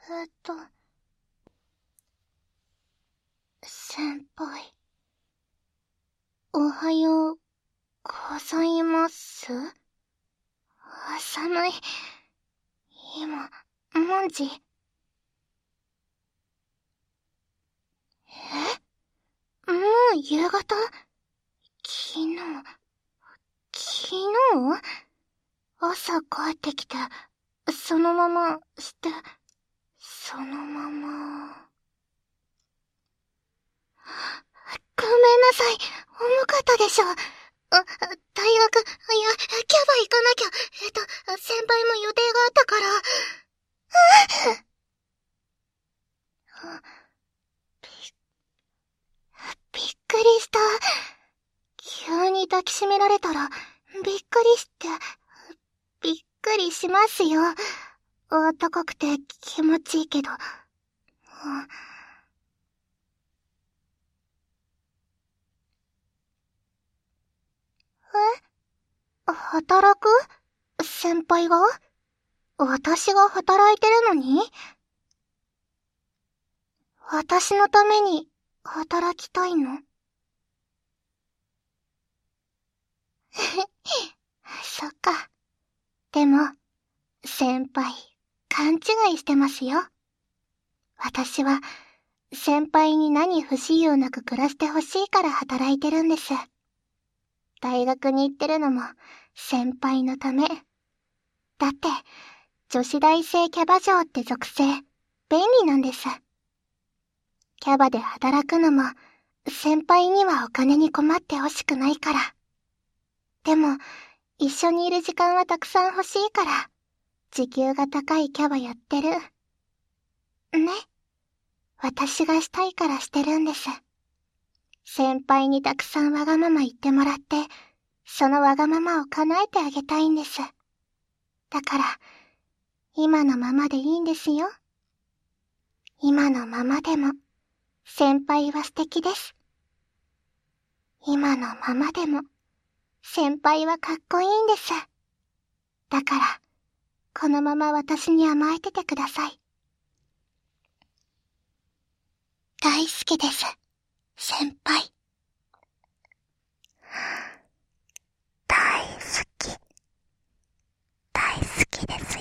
先輩。おはようございます。寒い。今、何時？もう夕方？昨日朝帰ってきて、そのままして、そのまま。ごめんなさい。重かったでしょ。大学、キャバ行かなきゃ。先輩も予定があったから。びっくりした。急に抱きしめられたら、びっくりして、びっくりしますよ。暖かくて気持ちいいけど。働く？先輩が？私が働いてるのに？私のために働きたいの？そっか。でも、先輩、勘違いしてますよ。私は、先輩に何不自由なく暮らしてほしいから働いてるんです。大学に行ってるのも、先輩のため。だって、女子大生キャバ嬢って属性、便利なんです。キャバで働くのも、先輩にはお金に困ってほしくないから。でも、一緒にいる時間はたくさん欲しいから、時給が高いキャバやってる。ね。私がしたいからしてるんです。先輩にたくさんわがまま言ってもらって、そのわがままを叶えてあげたいんです。だから、今のままでいいんですよ。今のままでも、先輩は素敵です。今のままでも、先輩はかっこいいんです。だから、このまま私に甘えててください。大好きです、先輩。大好きです